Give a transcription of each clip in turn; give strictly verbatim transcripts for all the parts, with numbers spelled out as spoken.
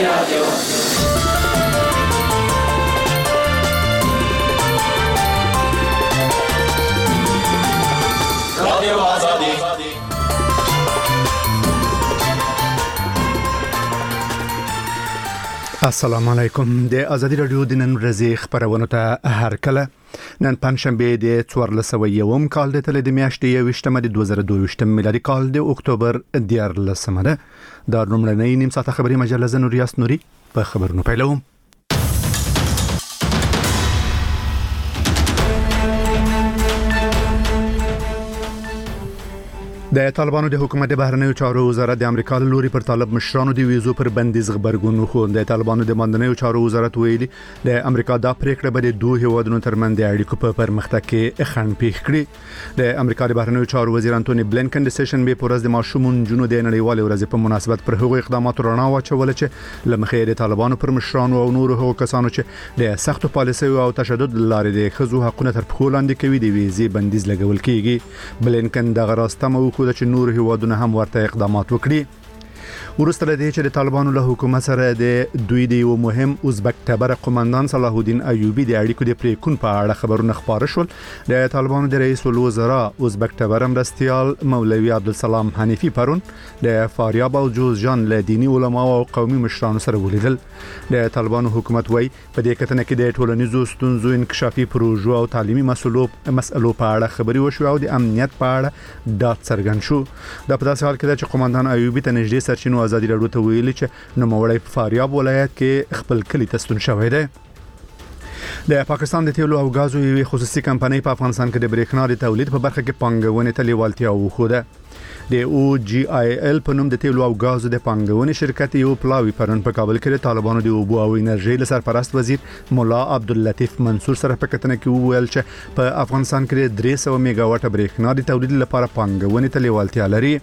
رادیو رادیو آزادی. السلام علیکم. د آزادی رادیو د نن ورځې خبرونه ته هر کله نن پنځشنبه د څوارلس سوه یوم کال د تل د میاشتې یوویشتمه د دوه زره دوه ویشتم میلادي کال د اکتوبر دیارلسمه ده. دا لومړنۍ نیم ساعته خبري مجله زه نوریاس نوري په خبرونو پیلوم. د طالبانو د حکومت د بهرنیو چارو وزارت د امریکا له لوري پر طالب مشرانو د ویزو پر بندیز خبرګون خو د طالبانو د باندنیو چارو وزارت ویلي د امریکا د پریکړه به د دوه هیوادونو ترمنځ د اړیکو په پرمختګ کې خنډ پیښ کړي. د امریکا د بهرنیو چارو وزیر انټونی بلینکن د سیشن به پورز د ماشومون جنو د نړیوال ورځ په مناسبت پر هغو اقداماتو رڼا واچول چې لمخې د طالبانو پر مشرانو او نورو هغو کسانو چې د سختو پالیسیو او تشدد لارې د خزو حقوقو تر پښو لاندې کوي د ویزې بندیز لګول کیږي. بلینکن د غراستمو د چې نور هیوادونه هم ورته اقدامات وکړي. ورسته له دې چې د طالبانو له حکومت سره د دوی د یو مهم ازبک تبر قومندان صلاح الدین ایوبی د اړیکو د پریکون په اړه خبرونه خبره شول. د طالبانو د رئیس الوزرا ازبک تبر مرستیال مولوی عبدالسلام حنیفی پرون د فاریاب او جوزجان له دینی علما او قومي مشرانو سره ولیدل. د طالبانو حکومت وایي په دې کتنه کې د ټولنیزو ستونزو انکشافي پروژو او تعلیمي مسلو مسلو په اړه خبري وشو او د امنیت په اړه دا څرګند شو. دا په داسې حال کې چې قومندان ایوبی ته نږدې سرچینو آزادی راډیو ته ویلي چې نوموړی په فاریاب ولایت کې خپل کلی ته ستون شوی دی. د پاکستان د تیلو او غازو یوه خصوصي کمپنۍ په افغانستان کې د برېښنا د تولید په برخه کې پانګونې ته لیوالتیا وښوده. د او جی آی ال په نوم د تیلو او غازو د پانګونې شرکت یو پلاوی پرون په کابل کې د طالبانو د اوبو او انرژي له سرپرست وزیر مولا عبداللطیف منصور سره په کتنه کې وویل چې په افغانستان کې درې سوه میگا واټ برېښنا د تولید لپاره پانګونې ته لیوالتیا لري.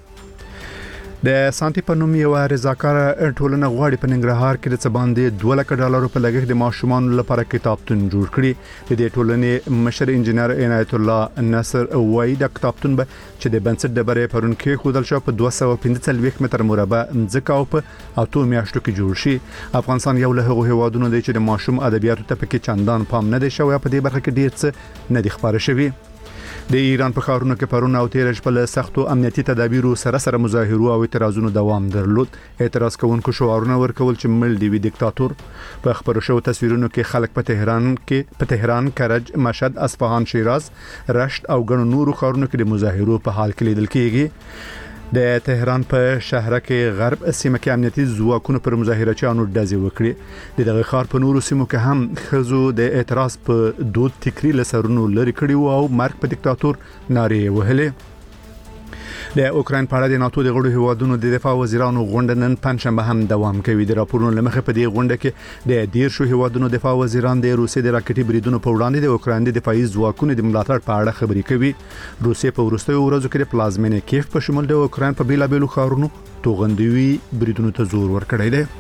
د سانتي په نوم یو رضاکار ټولنه غواړي په ننګرهار کې د څه باندې دوه لک ډالرو په لګښت د ماشومان لپاره کتابتون جوړ کړي. د دې ټولنې مشر انجنیر عنایت الله نصر وایي د کتابتون به چې د بنسټ د برې پرون کې خودل شو په دوه سوه پنځه څلوېښت متر مربع ځکه او په اته میاشتو کې جوړ شي. افغانستان یو له هغو هیوادونو دی چې د ماشوم ادبیاتو ته پکې چندان پام نه دی شوی. په دې برخه کې ډیر څه نه دی خبره شوی. د ایران په ښارونو کې پرون او تیر شپه له سختو امنیتي تدابیرو سره سره مظاهرو او اعتراضونو دوام درلود. اعتراض کوونکو شعارونه ورکول چې مل دی وی دیکتاتور. په خبرو شو تصویرونو کې خلک په تهران کې په تهران، کرج، مشهد، اصفهان، شیراز، رشت او ګڼو نورو ښارونو کې د مظاهرو په حال کې لیدل کېږي. د تهران په شهر کې غرب سیمه کې امنیتي ځواکونو پر مظاهرچیانو ډزې وکړي. د دغه ښار په نورو سیمو کې هم خزو د اعتراض په دود تکري لسرونو لري کړي او مرګ په دیکتاتور نارې وهلې. د اوکراین په اړه د ناتو د غړو هیوادونو د دفاع وزیرانو غونډه نن پنځشنبه هم دوام کوي. د راپورونو لمخې په دې غونډه کې د ډیر شو هیوادونو دفاع وزیران د روسیې د راکټي بریدونو په وړاندې د اوکراین د دفاعي ځواکونو د ملاتړ په اړه خبرې کوي. روسیې په وروستیو ورځو کې د پلازمینې کیف په شمول د اوکراین په بیلابېلو ښارونو توغندوي بریدونو ته زور ورکړی دی.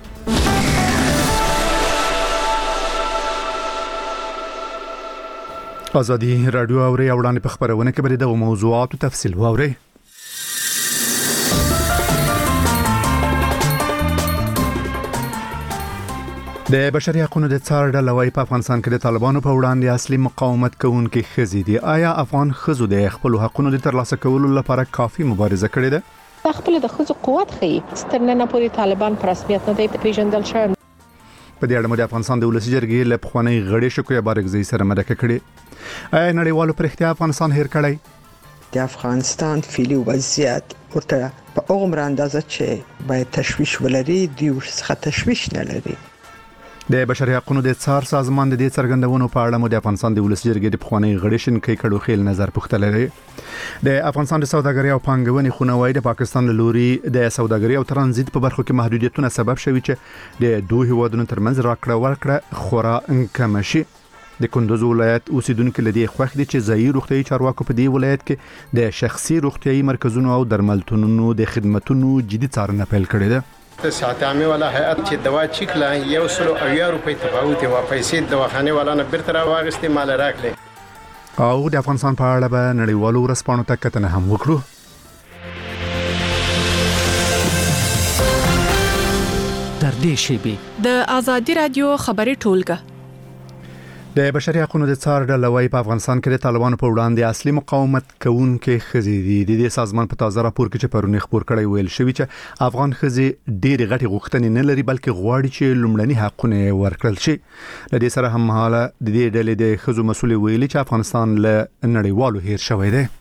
آزادی رادیو اوري وړاندې په خبرونه کې بری د موضوعاتو تفصیل واوري. د بشري حقوقو د څار ډله وايي په افغانستان کې د طالبانو په وړاندې اصلي مقاومت کوونکي ښځې دي. آیا افغان ښځو د خپل حقوقو د ترلاسه کولو لپاره کافي مبارزه کړې ده؟ خپل د ښځو قوت ښيي. سترنه پورې طالبان پر رسمیت نه دی پیژندل شوی. په دې اړه د افغانستان د ولسی جرګې له پخوانی غړي شکوې بارګزۍ سره مرکه کړې. آیا نړیوالو پر اختیار افغانستان هیر کړی؟ د افغانستان فعلی وضعیت ورته په عمر اندازه چې باید تشویش ولري دی ورڅخه تشویش نه لري. د بشري حقوقو د څار سازمان د دې څرګندونو په اړه مو د افغانستان د ولسی جرګې د پخوانی غړي شنکې کډو خیل نظر پوښتل لري. د افغانستان د سوداګرۍ او پانګونې خونه وایي د پاکستان له لوري د سوداګرۍ او ترانزیت په برخو کې محدودیتونه سبب شوي چې د دوه هیوادونو ترمنځ راکړه ورکړه خورا کم شي. د کندوز ولایت اوسیدونکو لدی خوښ دي چې ځایي روغتيایي چارواکو په دې ولایت کې د شخصي روغتيایي مرکزونو او درملتونونو د خدماتونو جدي څارنه پیل کړې ده. ساعتامي ولا هيئت چې دوا چیکلا یو سلو او یا روپۍ تفاوت و پیسې دواخانه ولا نه بیرته راوغستې مال راکړي. او د افغانستان په اړه به نړیوالو ورسپانو ته کتنه هم وکړو. در نږدې شي. د آزادي رادیو خبري ټولګه د بشري حقوقو د څار ډلوي په افغانستان کې د طالبانو په وړاندې اصلي مقاومت کوونکي خزي دي. د دې سازمان په تازه راپور کې چې پرونی خبر کړی ویل شوی چې افغان خزي ډېری غټي غوښتنې نه لري بلکې غواړي چې لومړني حقونه ورکړل شي. د دې سره هم حاله د دې ډلې د خزو مسؤل ویلي چې افغانستان له نړیوالو هیر شوی دی.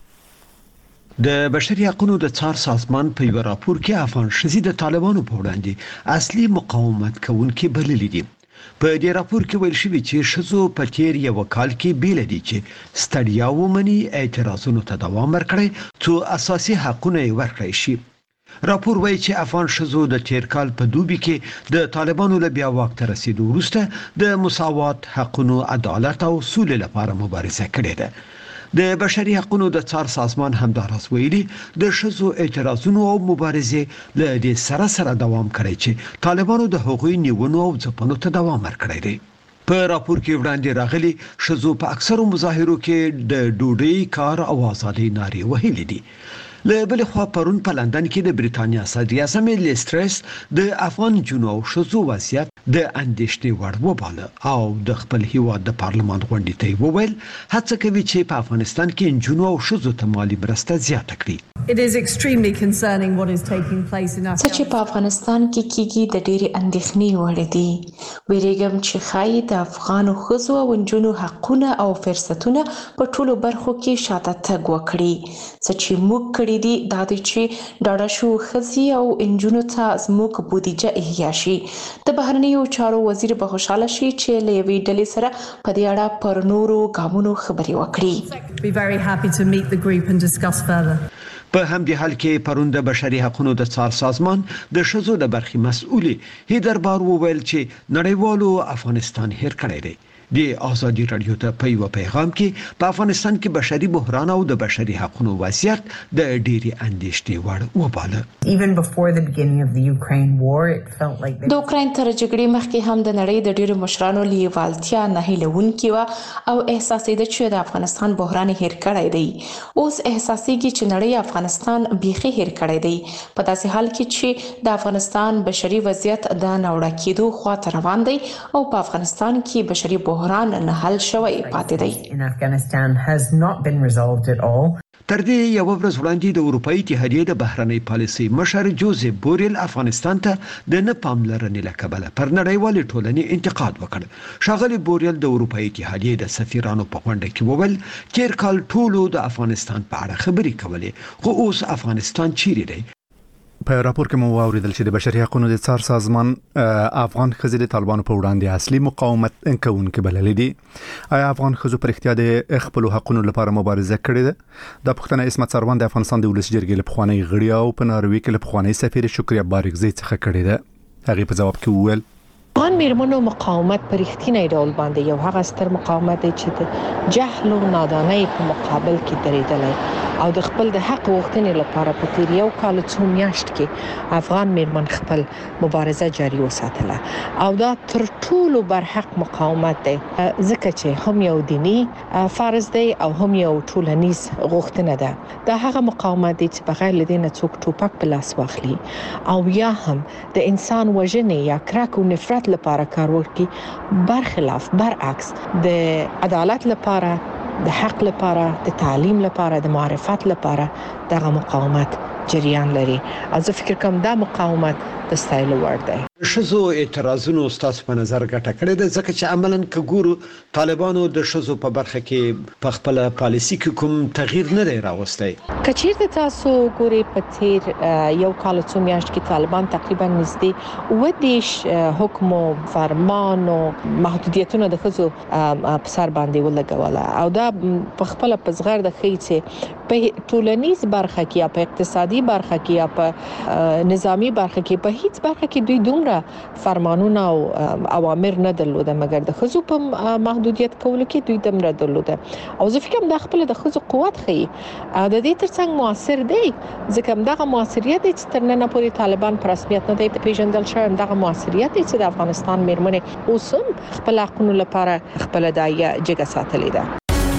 د بشري حقوقو د څار سازمان په یو راپور کې افغان خزي د طالبانو په وړاندې اصلي مقاومت کوونکي بللي دي. په دې راپور کې ویل شوی چې شزو په تیر یو کال کې بیل دي چې ستړیا ومني اعتراضونو ته دوام ورکړي څو اساسي حقونه ورکړي شي. راپور وایي چې افغان شزو د تیر کال په دوبي کې د طالبانو له بیا واک ته رسیدو وروسته د مساوات حقونو عدالت او سولې لپاره مبارزه کړې ده. د بشري حقوقو د څار سازمان همداراز ویلي د شزو اعتراضونو او مبارزې له دې سره سره دوام کوي چې طالبانو د حقوقي نیونو او ځپنو ته دوام ورکړی دی. په راپور کې وړاندې راغلي شزو په اکثرو مظاهرو کې د ډوډۍ کار او ازادي نارې وهلې دي. له بل خوا پرون په لندن کې د بریتانیا صدر اعظم لیسترس د افغان جنو شزو وضعیت د اندېښنې وړ وباله او د خپل هیواد د پارلمان غونډې ته وویل هڅه کوي چې په افغانستان کې جنو او شزو ته مالی مرسته زیاته کړي. It is extremely concerning what is taking place in Afghanistan. چې په افغانستان کې کیږي د ډېری اندېښنې وړ دي. ویریږم چې خای د افغان خزو او جنو حقونه او فرصتونه په ټولو برخو کې شاته تګ وکړي. چې موږ کړي دي دا د چې ډاډه شو خزي او انجونو ته زموږ بودیجه احیا شي. د بهرنیو چارو وزیر به خوشاله شي چې له یوې ډلې سره په دې اړه پر نورو ګامونو خبرې وکړي. Be very happy to meet the group and discuss further. په همدې حال کې پرون د بشري حقوقو د څار سازمان د شزو د برخي مسؤلي هیدر بار وویل چې نړیوالو افغانستان هیر کړی دی. د آزادي رادیو ته په یو پیغام کې په افغانستان کې بشري بحران او د بشري حقوقو وضعیت د ډېری اندېښنې وړ وباله. Even before the beginning of the Ukraine war it felt like د اوکراین تر جګړې مخکې هم د نړۍ د ډېرو مشرانو لیوالتیا نه هیلونکې و او احساسېده چې د افغانستان بحران هیر کړی دی. اوس احساسېږي چې نړۍ افغانستان بیخي هیر کړی دی په داسې حال کې چې د افغانستان بشري وضعیت د ناوړه کېدو خواته روان دی او په افغانستان کې بشري بحران نه حل شوی پاتې دی. in Afghanistan has not been resolved at all. تر دې یو ورځ وړاندې د اروپאי اتحادیې د بهرنۍ پالیسۍ مشر جوزف بوریل افغانستان ته د نه پاملرنې له کبله پر نړیوالې ټولنې انتقاد وکړ. ښاغلي بوریل د اروپאי اتحادیې د سفیرانو په غونډه کې وویل تیر کال ټولو د افغانستان په اړه خبرې کولې خو اوس افغانستان چیرې دی. په راپور کې مو واوریدل چې د بشري حقوقو د څار سازمان افغان خزي د طالبانو په وړاندې اصلي مقاومت کوونکي بللي دي. آیا افغان خزو پر اختیار د خپل حقوقو لپاره مبارزه کړې ده؟ د پښتنه اسمت سروان د افغانستان د ولس جرګې له پخوانی غړي او په ناروې کې له پخوانی سفیر شکریا بارګزی څخه کړې ده. هغه په جواب کې وویل افغان میرمنو مقاومت پر اختیار ډول باندې یو هغه ستر مقاومت دی چې د جهل او نادانۍ په مقابل کې درېدلی او د خپل د حق غوښتنې لپاره په تیر یو کال څو میاشت کې افغان میرمن خپل مبارزه جاري وساتله او دا تر ټولو برحق مقاومت دی ځکه چې هم یو دینی فرض دی او هم یو ټولنیز غوښتنه ده. دا هغه مقاومت دی چې بغیر له دې نه څوک ټوپک په لاس واخلي او یا هم د انسان وژنې یا کرک او نفرت لپاره کار وکړي برخلاف برعکس د عدالت لپاره د حق لپاره د تعلیم لپاره د معرفت لپاره دغه مقاومت جریان لري. از فکر کوم دا مقاومت د ستایل وړ دی. شزو اعتراضونو استاد په نظر ګټه کړې ده ځکه چې عملاً کګورو طالبانو د شزو په برخه کې په خپل پالیسي کې کوم تغییر نه دی راوستي. کچیر تاسو ګوري په تیر یو کال څو میاشت کې طالبان تقریبا نږدې و دیش حکم او فرمان او محدودیتونه د خزو په سر باندې ولګوله او دا په خپل په صغر د خېڅه په ټولنیز برخه کې یا په اقتصادي برخه کې یا په نظامی برخه کې په هیڅ برخه کې دوی دومره فرمانونه او اوامر نه درلوده مګر د خزو په محدودیت کولو کې دوی دومره درلوده او زه فکر کوم د خپل د خزو قوت خي او د دې ترڅنګ موثر دی ځکه دغه موثریت چې تر نن پورې طالبان پر رسمیت نه دی پیژندل شوی دغه موثریت چې د افغانستان میرمنې اوسم خپل حقوقو لپاره خپل دایه جګه ساتلې ده.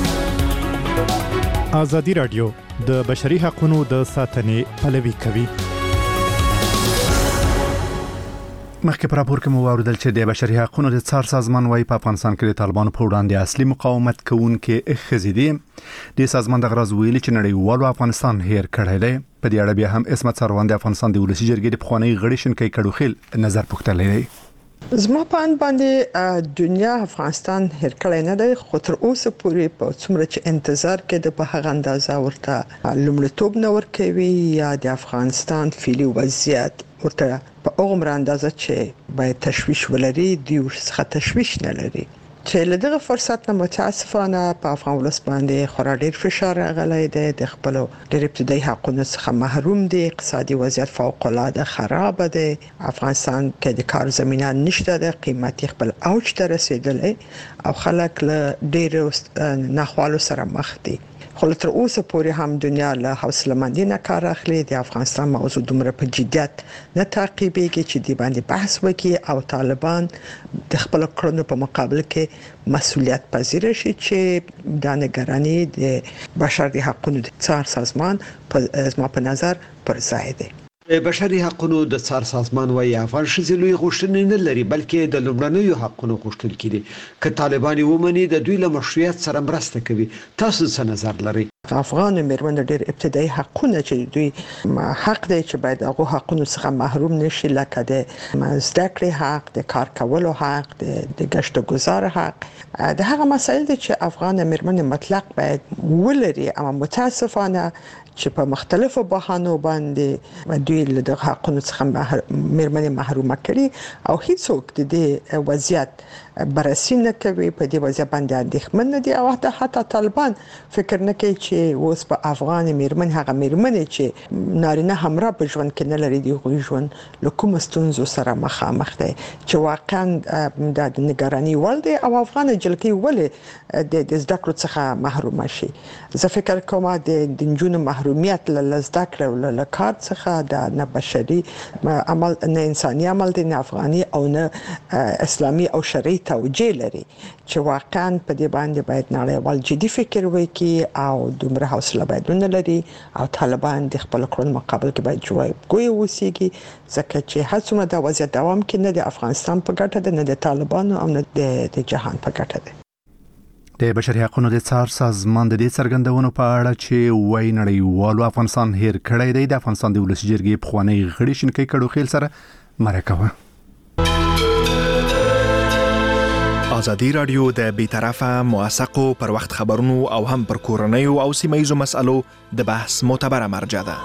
آزادي رادیو د بشري حقوقو د ساتنې پلوي کوي. مخکې پر راپور کې مو واوریدل چې د بشري حقوقو د څار سازمان وايي په افغانستان کې د طالبانو په وړاندې اصلي مقاومت کوونکي ښځې دي. د سازمان د غرض ویلي چې نړیوالو افغانستان هیر کړی دی. په دې اړه بیا هم اسمت سروان د افغانستان د ولسی جرګې د پخوانی غړي شنکې کډوخیل نظر پوښتلی دی. زما په ان باندې دنیا افغانستان هیر کړی نه دی، خو تر اوسه پورې په څومره چې انتظار کې د په هغه اندازه ورته لومړیتوب نه ورکوي یا د افغانستان فعلي وضعیت ورته په عمر اندازه چې باید تشویش ولري دی څخه تشویش نه لري. چې له دغه فرصت نه متاسفانه په افغان ولس باندې خورا ډیر فشار راغلی دی، د خپل ډیر ابتدایي حقوقو څخه محروم دي، اقتصادي وضعیت فوق العاده خراب دی، افغانستان کې د کار زمينه نشته، د قیمتي خپل اوج ته رسیدلی او خلک له ډیر ناخوالو سره مخ دي. خو تر اوسه پورې هم دنیا له حوصله مندي نه کار اخلي، د افغانستان موضوع دومره په جديت نه تعقیبېږي چې د باندې بحث وکړي او طالبان د خپل کړنو په مقابل کې مسؤلیت پذیر شي چې د نگرانی د بشري حقوقو د څار سازمان په زما په نظر پر ځای دی. د بشري حقوقو د څار سازمان وايي افغان ښځې لوی غوښتنې نه لري، بلکې د لومړنیو حقوقو غوښتونکي دي. که طالبان ومني د دوی له مشروعیت سره مرسته کوي. تاسو څه نظر لرئ؟ افغان میرمن ډېر ابتدایي حقونه چې دوی حق دی چې باید هغه حقونو څخه محروم نشي، لکه د زده کړې حق، د کار کولو حق، د گشت و گذار حق. د هغه مسایل دي چې افغان میرمن مطلق باید ولري، اما متاسفانه چې په مختلفو بهانو باندې دوی له حقونو څخه میرمنې محرومه کړي او هیڅوک د دې وضعیت بررسي نه کوي. په دې وضعیت باندې اندېښمن دي او حتی طالبان فکر نه کوي چې اوس په افغان میرمن هغه میرمنې چې نارینه همراه په ژوند کې نه لري دی غوي ژوند له کوم ستونزو سره مخامخ دي چې واقعا د نگرانی ول دي او افغان جلکی ولې د زده کړو څخه محروم شي. زه فکر کوم د جنونو محرومیت له زده کړو او له کار څخه د نه بشري عمل نه انساني عمل دی، نه افغاني او نه اسلامي او شرعي توجیه لري چې واقعا په دې باندې باید نړیوال جدي فکر وکړي او دومره حوصله باید ولري او طالبان د خپل کړن مقابل کې باید جوابګوی وسیږي، ځکه چې هڅونه د وضعیت دوام کې نه د افغانستان په ګټه ده، نه د طالبانو او نه د جهان په ګټه ده. د بشري حقوقو د څار سازمان د دې څرګندونو په اړه چې وای نړیوالو افغانستان هیر کړی دی، د افغانستان د ولسی جرګې پخوانی غړي شنکې کډوخیل سره مرکه. ازادي رادیو د بیطرفه موثقو پر وخت خبرونو او هم پر کورنیو او سیمایزو مسالو د بحث معتبره مرجع ده.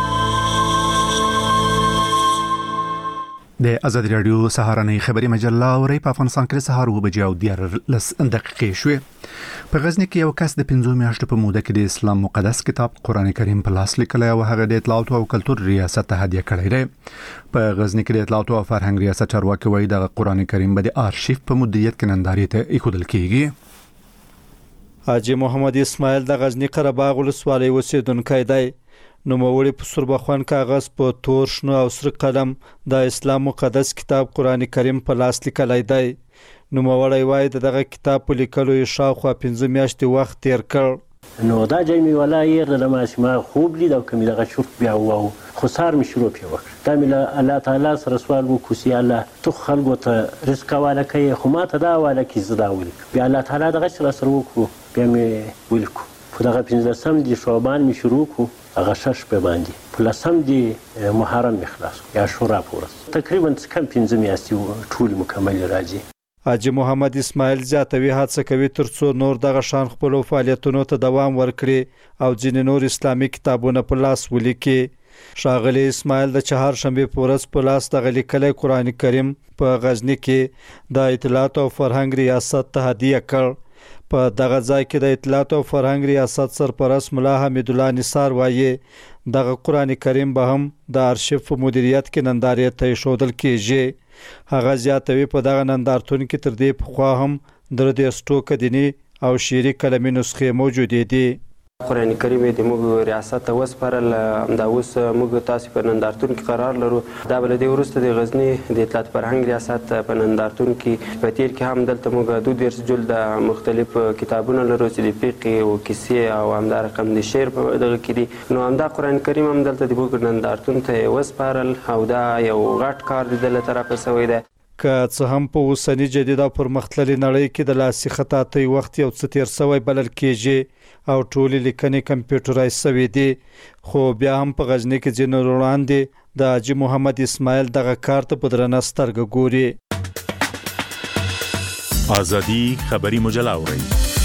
د ازادي رادیو سهارنۍ خبري مجله اوري په افغانستان کې سهار و بجې او دیارلس دقیقې شوې. په غزنی کې یو کس د پنځو میاشتو په موده کې د اسلام مقدس کتاب قران کریم په لاس لیکلی او هغه د اطلاعات او کلتور ریاست ته هدیه کړی دی. په غزنی کې د اطلاعات او فرهنګ ریاست چارواکي وایي د قران کریم به د آرشیف په مدیریت کې نندارې ته ایښودل کیږي. حاجی محمد اسماعیل د غزنی قره باغ ولسوالۍ اوسیدونکی دی. نوموړي په سوربخون کاغذ په تور شنو او سره قلم د اسلام مقدس کتاب قران کریم په لاس لیکلی دی. نوموړی وایي دغه کتاب په لیکلو یې شاوخوا پنځه میاشتې وخت تیر کړ. نو دا جایمي ولا یې د ماشما خوب لید او کوم دغه شرط بیا وو خو سار می شروع پیو دا مله الله تعالی سره سوال وکړو چې الله تو خلکو ته رزق والا کوي خو ما ته دا والا کی زدا ول بیا الله تعالی دغه سره سره وکړو بیا می ولیکو په دغه پنځه سم دي شوبان می شروع کو هغه شش په باندې په لسم دي محرم اخلاص یا شورا پورس تقریبا کم پنځه میاشتې ټول مکمل راځي. حاجی محمد اسماعیل زیاتوي هڅه کوي ترڅو نور دغه شان خپل فعالیتونو ته دوام ورکړي او ځینې نور اسلامي کتابونه په لاس ولیکي. ښاغلی اسماعیل د چهارشنبه په ورځ په لاس دغه لیکلی قران کریم په غزنی کې د اطلاعات او فرهنګ ریاست ته هدیه کړ. په دغه ځای کې د اطلاعات او فرهنګ ریاست سرپرست ملا حمید الله نثار وایي دغه قران کریم به هم د آرشیف په مدیریت کې نندارې ته ایښودل کیږي. هغه زیاتوي په دغه نندارتون کې تر دې پخوا هم درې سټوک دیني او شعري کلمي نسخې موجودې دي. قرآن کریم د موږ ریاست ته وسپارل. همدا اوس موږ تاسو په نندارتون کې قرار لرو. دا بل د وروسته د غزنی د اطلاعات فرهنګ ریاست په نندارتون کې په تیر کې هم دلته موږ دوه دیرش جلد مختلف کتابونه لرو چې د فقه او کیسې او همدا رقم د شعر په دغه کې دي. نو همدا قرآن کریم هم دلته د موږ نندارتون ته وسپارل او دا یو غټ کار دی دلته طرفه شوی دی. که څه هم په اوسنی جدید او پرمختللي نړۍ کې د لاسي خطاطۍ وخت یو څه تیر شوی بلل کېږي او ټولې لیکنې کمپیوټرایز شوې دي، خو بیا هم په غزنی کې ځینې وړاندې د حاجي محمد اسماعیل دغه کار ته په درنه سترګه ګوري. ازادي خبري مجله اوري.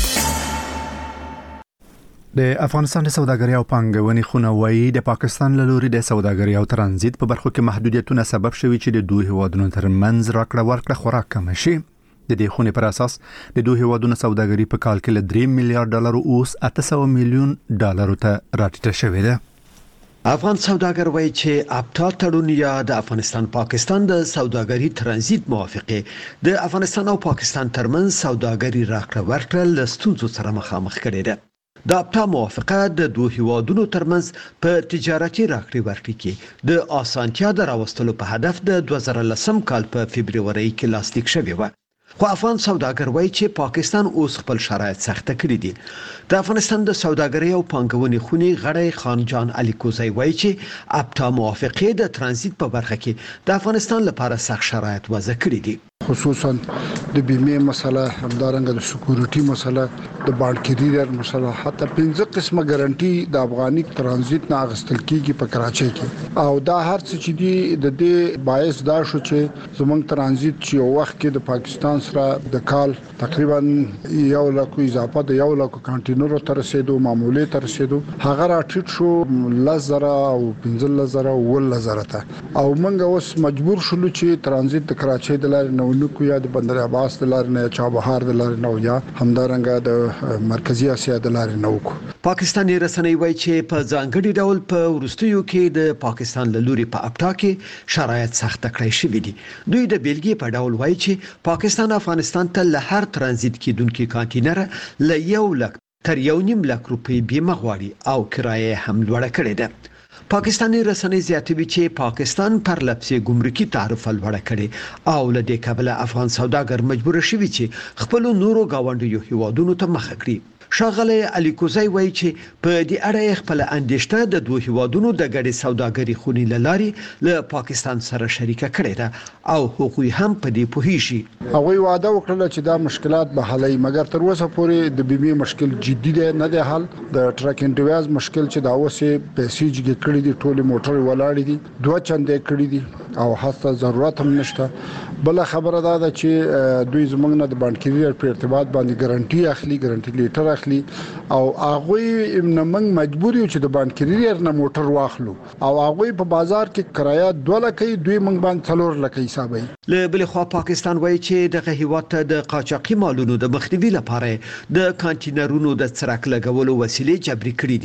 د افغانستان د سوداګرۍ او پانګونې خونه وایي د پاکستان له لوري د سوداګرۍ او ترانزیت په برخو کې محدودیتونه سبب شوي چې د دوه هیوادونو ترمنځ راکړه ورکړه خورا کم شي. د دې خونې پر اساس د دوه هیوادونو سوداګري په کال کې له درې میلیارډ ډالر اوس اته سوه میلیون ډالر ته راټیټه شوې ده. افغان سوداګر وایي چې ابتا تړون یا د افغانستان پاکستان د سوداګري ترانزیت موافقه د افغانستان او پاکستان ترمنځ سوداګري راکړه ورکړه له ستونزو سره مخامخ کړي ده. د ابتا موافقه د دوه هیوادونو ترمنځ په تجارتي راکړې ورکړې کې د اسانتیا د راوستلو په هدف د دوه زره لسم کال په فبرवरी کې لاسلیک شوی و. خو افغان سوداګر وایي چې پاکستان اوس خپل شرایط سخته کړي دي. د افغانستان د سوداګرۍ او پانګونې خونې غړی خان جان علي کوزی وایي چې ابتا موافقه د ترانزیت په برخه کې د افغانستان لپاره سخت شرایط وضع کړي دي، خصوصا د بیمه مسله، همدارنګه د سکیورټي مسله، د بانکیریر مسله، حتی پنځه قسمه ګارانټي د افغاني ترانزیت نه اغستل کیږي په کراچۍ کې. او دا هر څه چې دی د دې باعث دا شو چې زمونږ ترانزیت چې یو وخت کې د پاکستان سره د کال تقریبا یو لک اضافه د یو لک کانټینرو تر رسیدو، معمولي تر رسیدو، هغه راټیټ شو لزره او پنځه لزره او ول لزره ته. او موږ اوس مجبور شولو چې ترانزیت د کراچۍ د لارې نه ونکو، یا د بندر عباس د لارې نه، چابهار د لارې نه، یا همدارنګه د مرکزی اسیا د لارې نه وکړو. پاکستاني رسنۍ وایي چې په ځانګړي ډول په وروستیو کې د پاکستان له لوري په ابتا کې شرایط سخت کړی شوي دي. دوی د بیلګې په ډول وایي چې پاکستان افغانستان ته له هر ترانزیت کېدونکي کانټینر له یو لک تر یو نیم لک روپۍ بیمه غواړي او کرایه هم لوړه کړې ده. پاکستاني رسنۍ زیاتوي چې پاکستان پر لپسې ګمرکي تعرفه لوړه کړې او له دې کبله افغان سوداګر مجبور شوي چې خپل نورو گاونډیو هیوادونو ته مخه کړي. ښاغلی علي کوزی وایي چې په دې اړه خپل اندېښنه د دوه هیوادونو د ګډې سوداګرۍ خونې له لارې له پاکستان سره شریکه کړې ده او هغوی هم په دې پوهیږي. هغوی وعده وکړه چې دا مشکلات به حلوي، مګر تر اوسه پورې د بیمې مشکل جدي دی نه دی حل. د ټرک انډیواز مشکل چې دا اوسه پیسې جګې کړې دي، ټول موټر ولاړې دي، دوه چندې کړې دي او حتی ضرورت هم نشته. بل خبره دا ده چې دوی زمونږ نه د بانکیریر په ارتباط باندې ګارانټي اخلي، ګارانټي لیټر اخلي او هغه نمنګ مجبور یو چې د بانکیریر نه موټر واخلو او هغه په بازار کې کرایه دوه لکه دوی منګ باندې څلور لکه حسابي. له بل خوا پاکستان وایي چې دغه هیواد ته د قاچاقي مالونو د مخنیوي لپاره د کانټینرونو د څرک لګولو وسیلې جبري کړې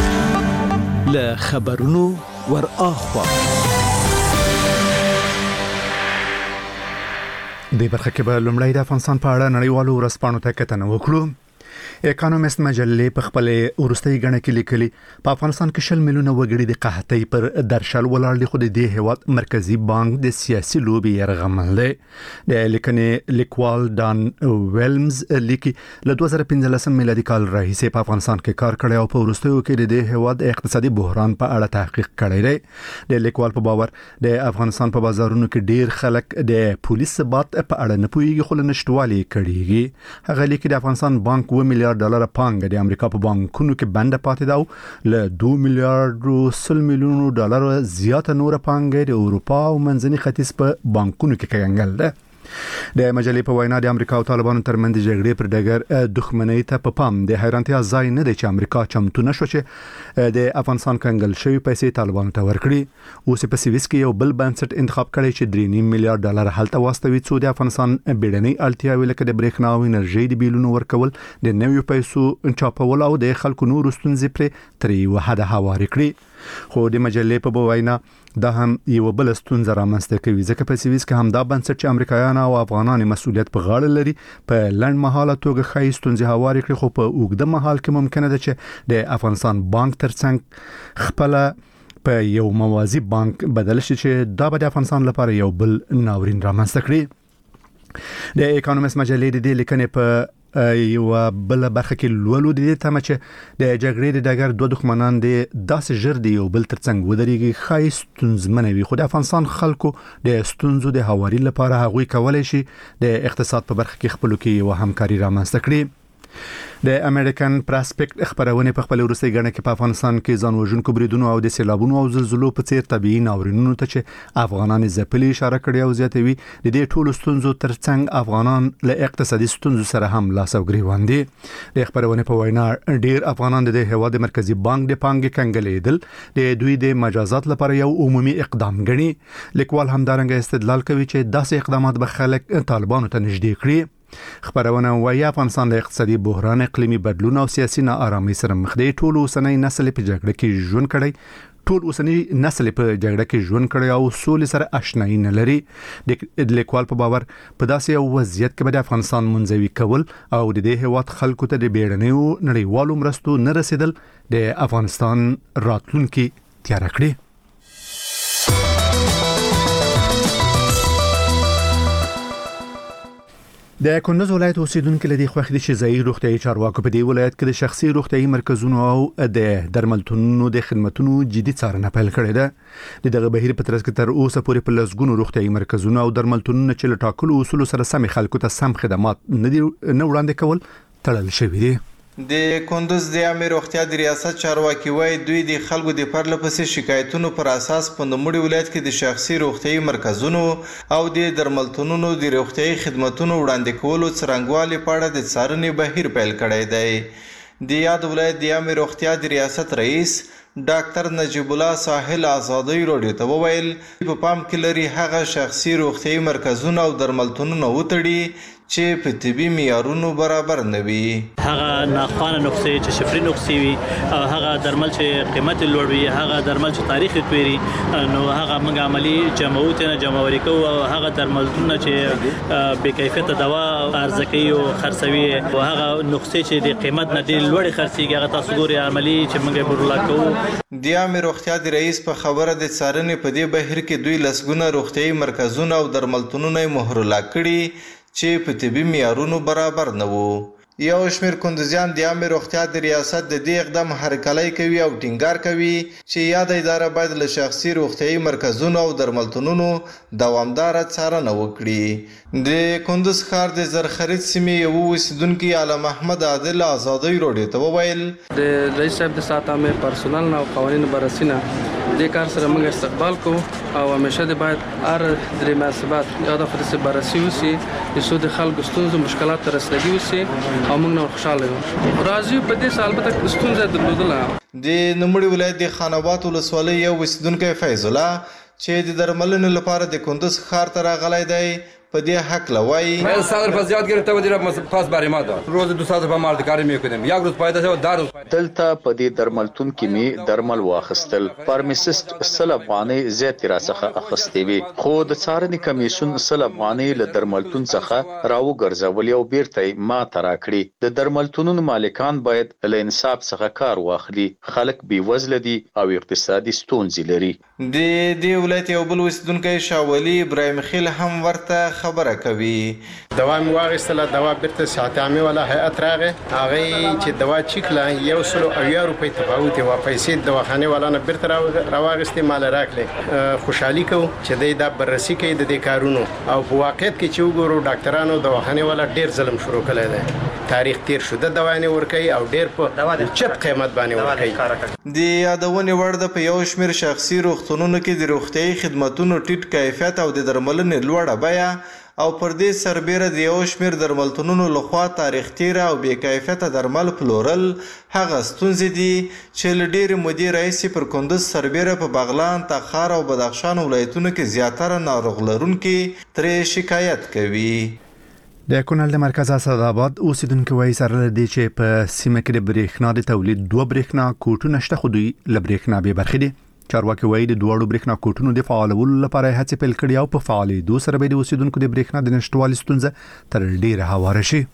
دي. له خبرونو ور اخوا د برخه کې به لومړی د افغانستان په اړه نړیوالو ورځپاڼو ته کتنه وکړو. اکانومست مجلې په خپل ورستۍ غڼه کې لیکلي په افغانستان کې شل میلیونه وګړي د قحطۍ پر درشل ولاړ دي، خو د دې هیواد مرکزی بانک د سیاسي لوبي يرغمل دی. د لیکنې لیکوال دان ویلمز لیکي له دوه زره پنځلسم میلادي کال راهیسې په افغانستان کې کار کړی او په ورستیو کې د دې هیواد اقتصادي بحران په اړه تحقیق کړی دی. د لیکوال په باور د افغانستان په بازارونو کې ډیر خلک د پولیس ثبات په اړه نه پوهیږي، خو له نشټوالي کړيږي. هغه لیکي د افغانستان بانک و میلیارډ ډالر پانګه د امریکا په بانکونو کې بنده پاتې ده او له دوه میلیارډ سل میلیونو ډالر زیاته نور پانګه د اروپا او منځني ختیځ په بانکونو کې کنګل ده. د مجلې په وینا د امریکا او طالبانو ترمنځ جګړې پر ډګر دښمنۍ ته په پام د حیرانتیا ځای نه دی چې امریکا چمتو نشو چې د افغانستان کنګل شوی پیسې طالبانو ته ورکړي. اوس په سویس کې یو بل بنسټ انتخاب کړی چې درې نیم میلیارډ ډالر هلته واستوي څو د افغانستان بیړنۍ اړتیاوې لکه د برېښنا او انرژي د بیلونو ورکول، د نویو پیسو چاپول او د خلکو نور ستونزې پر تر یو حد هواري کړي. خو د مجلې په وینا دا هم یو بل ستونزه رامنځته کوي ځکه په سویس کې هم دا بنسټ چې امریکایان او افغانان مسؤلیت په غاړه لري په لنډ مهاله توګه خې ستونزې هواري کړي خو په اوږده مهال کې ممکنه ده چې د افغانستان بانک ترڅنګ خپل په یو موازی بانک بدل شي چې دا به د افغانستان لپاره یو بل ناورین رامنځته کړي د اکونومیست مجلې د لیکنې په یو بل برخه کې لولو د دې تمه چې د جګړې د ډګر دوه دښمنان دي داسې ژر دی یو بل ترڅنګ ودرېږي خای ستونزمنه وي خو د افغانستان خلکو د ستونزو د هواري لپاره هغوی کولای شي د اقتصاد په برخه کې خپلو کې یو همکاري رامنځته کړي د امریکن پراسپیکټ خبرونه په خپل وروستي غړنه کې په افغانستان کې ځان وژونکو بریدونو او د سیلابونو او زلزلو په څیر طبيعي ناورینونو ته چې افغانان ځپلي اشاره کړې او زیاتوي د دې ټولو ستونزو ترڅنګ افغانان له اقتصادي ستونزو سره هم لاس او ګریوان دي د خبرونه په وینا ډیر افغانان د هیواد مرکزی بانک د پانګې کنګلېدل د دوی د مجازات لپاره یو عمومي اقدام ګڼي لیکوال همدارنګه استدلال کوي چې داسې اقدامات به خلک طالبانو ته نږدې کړي خبرونه وايي افغانستان د اقتصادي بحران اقلیمي بدلون او سیاسي ناارامۍ سره مخ دی ټول اوسنۍ نسل په جګړه کې ژوند کړي ټول اوسنۍ نسل په جګړه کې ژوند کړي او سولې سره آشنایي نه لري د لیکوال په باور په داسې یو وضعیت کې به افغانستان منځوي کول او د دې هیواد خلکو ته د بیړنیو نړیوالو مرستو نه رسیدل د افغانستان راتلونکي تیار کړي د کندز ولایت اوسیدونکو لدی خوښ دي چې ځای روغتيایي چارواکو په دې ولایت کې د شخصي روغتيایي مرکزونو او د درملتونونو د خدماتونو جدي څارنه پیل کړې ده د دغه بهیر په ترڅ کې تر اوسه پورې په لسګونو روغتيایي مرکزونو او درملتونونو چې له ټاکلو اصولو سره سم خلکو ته سم خدمات نه دي نه وړاندې کول تړل شوی دی د کندز د عامه روغتیا د ریاست چارواکي وایي دوی د خلکو د پرلپسې شکایتونو پر اساس په نوموړي ولایت کې د شخصي روغتيایي مرکزونو او د درملتونونو د روغتيایي خدماتونو وړاندې کولو څرنګوالي په اړه د څارنې بهیر پیل کړی دی د یاد ولایت د عامه روغتیا د ریاست رئیس ډاکټر نجیب الله ساحل آزادۍ راډیو ته وویل په پام کې لري هغه شخصي روغتيایي مرکزونه او درملتونونه وتړي چې په طبي معیارونو برابر نه وي هغه ناخوانه نقصې چې شفري نقصې وي او هغه درمل چې قیمت لوړ وي هغه درمل چې تاریخ تویري نو هغه موږ عملی جمعوت نه جمعوري کوو او هغه درملونه چې بې کیفیته دوا عرضه کوي او خرڅوي او هغه نقصې چې د قیمت نه ډېر لوړ خرڅيږي هغه تاسو ګوري عملی چې موږ برلا کوو د عامه روغتیا د رئیس په خبره د څارنې په دې بهیر کې دوی لسګونه روغتيایي مرکزونه او درملتونونه مهرلا کړي چې په طبي معیارونو برابر نه وو یو شمېر کندوزیان د عامه روغتیا د ریاست د دې اقدام هرکلی کوي او ټینګار کوي چې یاد اداره باید له شخصي روغتيایي مرکزونو او درملتونونو دوامدار څارنه وکړي د کندوز ښار د زرخرید سیمې یو اوسیدونکي عالم احمد عادل آزادۍ راډیو ته وویل د رئیس صاحب د ساتنه مې پرسونل او قوانینو بررسینه د کار سره موږ استقبال کوو او همیشه د باید هر درې مناسبات یا د فرصت بررسي وسی د سود خلکو ستونزو مشکلات رسیدګي وسی او موږ نو خوشاله یو راځي په دې سال به تک ستونزه درلودله د نوموړي ولایت د خانابات ولسوالۍ یو اوسیدونکی فیض الله چې د درملنې لپاره د کندوز ښار ته راغلی دی په دې حق لوي من صدر پس یاد گرفته و دیره پاس برای ما داد روز دو ساعت په مارد کاری میکنیم یک روز پایده شو در روز دلته په دې درملتون کې می درمل واخستل فارماسیست سل افغاني زیات راڅخه اخستې وي خو د څارنې کمیشن سل افغاني له درملتون څخه راو ګرځول یو بیرته ما ترا کړی د درملتونونو مالکان باید له انصاف څخه کار واخلي خلک بي وزله دي او اقتصادي ستونزې لري د دې ولایت یو بل وسیدونکو شاولي ابراهيم خیل هم ورته خبره کوي دوا مې واغېستله دوا بیرته ساعت عامې والا هیئت راغې هغې چې دوا چیکله یو سلو اویا روپۍ تفاوت یې وه پیسې د دواخانې والا نه بیرته راواغېستې ماله راکړې خوشحالي کوو چې دی دا بررسي کوي د دې کارونو او په واقعیت کې چې وګورو ډاکټرانو دواخانې والا ډېر ظلم شروع کړی دی تاریخ تیر شو د دوا یې ورکوي او ډېر په چپ قیمت باندې ورکوي د یادونې وړ ده په یو شمېر شخصي روغتونونو کې د روغتیایي خدمتونو ټیټ کیفیت او د درملنې لوړه بیه او پر دې سربیره د یو شمېر درملتونونو لخوا تاریخ تیره او بې کیفیته درمل پلورل هغه ستونزې دي چې له ډېرې مودې راهیسې پر کندوز سربیره په بغلان تخار او بدخشان ولایتونو کې زیاتره ناروغ لرونکي ترې شکایت کوي د کونړ د مرکز اسداباد اوسیدونکو وایي سره لدی چې په سیمه کې د برېښنا د تولید دوه برېښنا کوټونه شته خو دوی له برېښنا بې برخې دي. چارواکي وایي د دوړو برېښنا کوټونو د فعالولو لپاره هڅې پیل کړي او په فعالېدو سره به د اوسیدونکو د برېښنا د نشټوالي ستونزه تر ډیره هواره شي.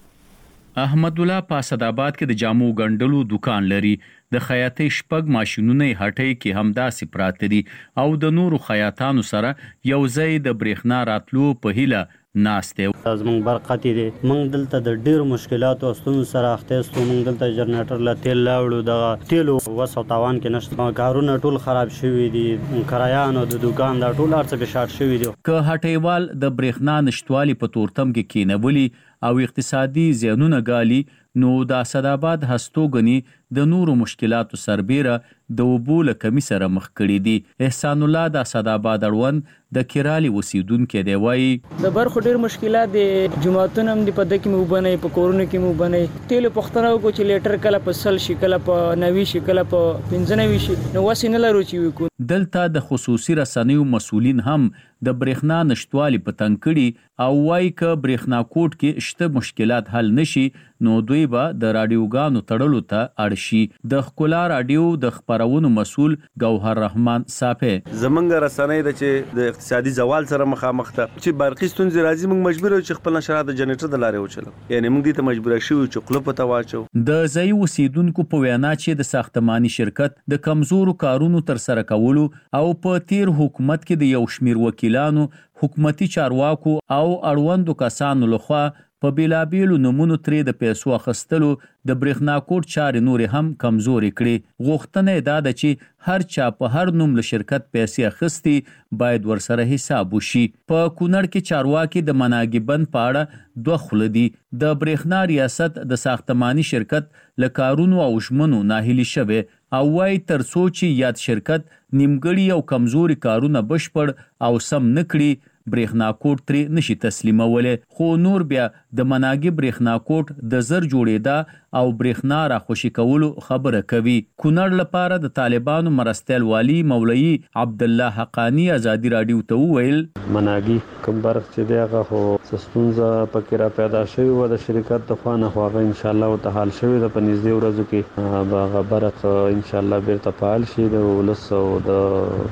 احمد الله په اسداباد کې د جامو ګنډلو دکان لري. د خیاطۍ شپږ ماشینونه هټۍ کې همداسې پراته دي او د نورو خیاطانو سره یو ځای د برېښنا راتلو په هیله ناسته. زمونږ برقتی دي موږ دلته د ډیر مشکلاتو ستونزو سره اخته یو. موږ دلته جنریټر لا تیل لاوړو د تیلو وسو تاوان کې نشته. کارونه ټول خراب شوي دي. کرایانو د دکان دا ټول ارڅ به شارټ شوي دي. که هټیوال د برېښنا نشټوالي په تورتم کې کینولي او اقتصادي زیانونه ګالي نو د اسداباد هستوګنی د نورو مشکلاتو سربیره د اوبو له کمی سره مخ کړي دي. احسان الله د اسداباد اړوند د کیرالي وسیدونکو دی وایي د برخو ډیر مشکلات دي. جماعتونه هم د پد کې مو بنئ په کورونو کې مو بنئ تیل پختنه کو چې لیټر کله په سل شي کله په نوي شي کله په پنځه نوي شي نو وسینه لرو چې وکړو. دلته د خصوصي رسنیو مسؤلین هم د برېښنا نشټوالي په تنګ کړي او وایي ک برېښنا کوټ کې شته مشکلات حل نشي نو دوی به د رادیوګانو تړلو ته اړ شي. د خکولا رادیو د خبرونو مسؤل ګوهر رحمان صافه زمونږ رسنۍ د چې د اقتصادي زوال سره مخامخ ته چې برقي ستونزې راځي موږ مجبور یو چې خپل نشرات د جنریټر د لارې وچلو. یعنی موږ دې ته مجبور شو چې خپل په تواچو. د ځای وسیدونکو په وینا چې د ساختماني شرکت د کمزورو کارونو تر سره کولو او په تیر حکومت کې د یو شمیر وکیلانو حکومتي چارواکو او اړوندو کسانو لخوا په بیلابیلو نمونو ترې د پیسو اخستلو د برېښنا کوټ چارې نورې هم کمزوري کړي. غوښتنه دا ده چې هر چا په هر نوم له شرکت پیسې اخستي باید ورسره حساب وشي. په کونړ کې چارواکي د مناګبند په اړه دوه خوله دي. د برېښنا ریاست د ساختماني شرکت له کارونو او ژمنو ناهیلي شوی او وايي تر څو چې یاد شرکت نیمګړي او کمزوري کارونه بشپړ او سم نکړي برېښنا کوټ ترې نشي تسلیمولی. خو نور بیا د مناګب برېښنا کوټ د زر جوړېدا او برېښنا را خوشي کولو خبره کوي. کونړ لپاره د طالبانو مرستیال والی مولوي عبد الله حقانی ازادي رادیو ته وویل مناګي کوم برخ چې دی هغه خو ستونزه پکې را پیدا شوی و د شرکت د خوا نه خو هغه انشاءالله ته حل شوی د په نږدې ورځو کې هغه برخ انشاءالله بیرته فعال شي د ولس او د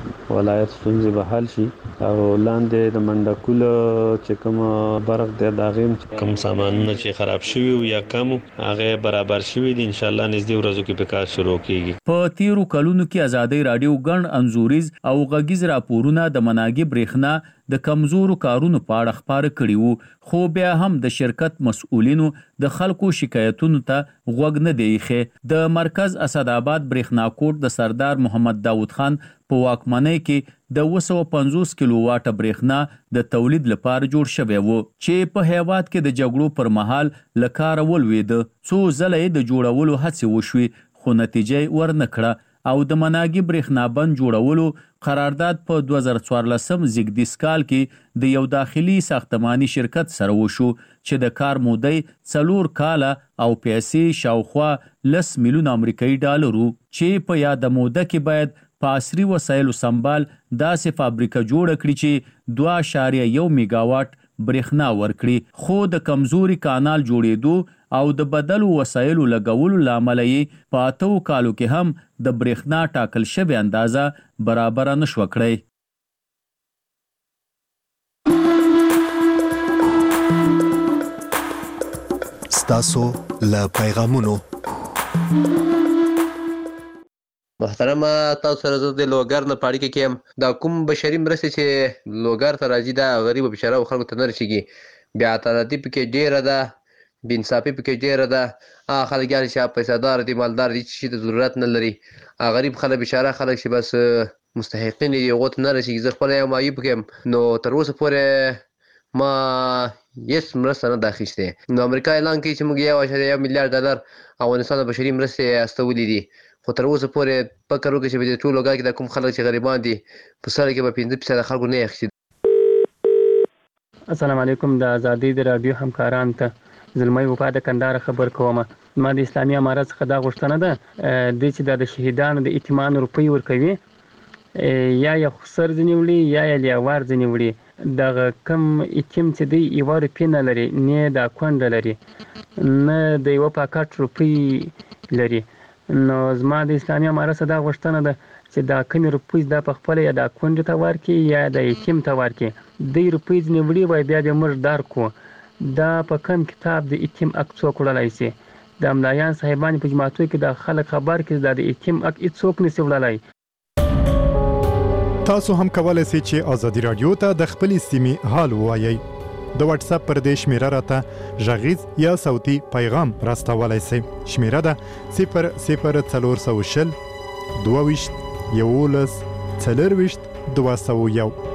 ولایت ستونزې به حل شي او لاندې د منډکول چې کوم برخ دی د هغې کوم سامانونه چې خراب شوي یا کم هغه برابر شوي دي انشاءالله نږدې ورځو کې په کار شروع کیږي. په تیرو کلونو کې ازادي رادیو ګڼ انزوریز او غږیز راپورونه د مناګب برېښنا د کمزورو کارونو په اړه خبره کړي وو خو بیا هم د شرکت مسؤلینو د خلکو شکایتونو ته غوږ نه دی ایښی. د مرکز اسداباد برېښنا کوټ د سردار محمد داود خان په واکمنۍ کې د اوه سوه پنځوس کیلو واټه برېښنا د تولید لپاره جوړ شوی و چې په هیواد کې د جګړو پر مهال له کاره ولوېده. څو ځله یې د جوړولو هڅې وشوې خو نتیجه ورنه کړه او د مناګي برېښنا بند جوړولو قرارداد په دوه زره څوارلسم زیږدیز کال کې د یو داخلي ساختماني شرکت سره وشو چې د کار مودې څلور کاله او پیسې شاوخوا لس میلیون امریکایي ډالرو چې په یاده موده کې باید په عصري وسایلو سمبال داسې فابریکه جوړه کړي چې دوه اعشاریه یو میګاواټ برېښنا ورکړي. خو د کمزوري کانال جوړېدو او د بدلو وسایلو لګولو لامل یې په اتو کالو کې هم د برېښنا ټاکل شوی اندازه برابر نشو کړی. ستاسو له پیغامونو محترمه تاسو سره زه د لوګر نه په اړیکه کې یم. دا کوم بشري مرستې چې لوګر ته راځي دا غریب او بېچاره خلکو ته نه رسېږي. بې عدالتي پکې ډېره ده، بې انصافي پکې ډېره ده. هغه خلک یعنې چې پیسهدار دي مالدار دي چې د ضرورت نه لري. هغه غریب خلک بېچاره خلک چې بس مستحقین دي هغو ته نه رسېږي. زه خپله یم معیوب کې نو تر اوسه پورې ما هېڅ مرسته نه ده اخیستې. نو امریکا اعلان کوي چې موږ یو اعشاریه یو میلیارډ ډالر افغانستان ته بشري مرستې استولي دي خو تر اوسه پورې فکر وکړئ چې په دې ټول لوګر کې دا کوم خلک چې غریبان دي په سر کې به پنځه فیصده خلکو نه اخیستي. السلام علیکم. د ازادۍ د راډیو همکارانو ته زلمی وفا د کندهار خبر کوم. ما د اسلامي امارت څخه دا غوښتنه ده دی چې دا د شهیدانو د ائتمان روپۍ ورکوي یا یې خسر ځینې وړي یا یې لیاوار ځینې وړي دغه کم یتیم چې دی یو روپۍ نه لري نه د اکاونټ لري نه د یو پاکټ روپۍ لري نو زما د اسلامي امارت دا غوښتنه ده چې دا کمی روپۍ د په خپل یا د اکاونټ ته ورکړي یا د یتیم ته ورکړي د روپۍ ځنې وړي وای بیا به موږ درکو دا په کم کتاب د یتیم حق څوک وړلای شي د ملایان صاحبان په جماعتو کې د خلک خبر کې د یتیم حق هیڅوک نشي وړلای. تاسو هم کولای شئ چې آزادي رادیو ته د خپل سیمې حال ووایئ. د واتس اپ پر دې شمیره راته غږیز یا صوتي پیغام راستولای شئ. شمیره ده صفر صفر څلور سوه شل دوه ویشت یولس څلور ویشت دوه سوه یو.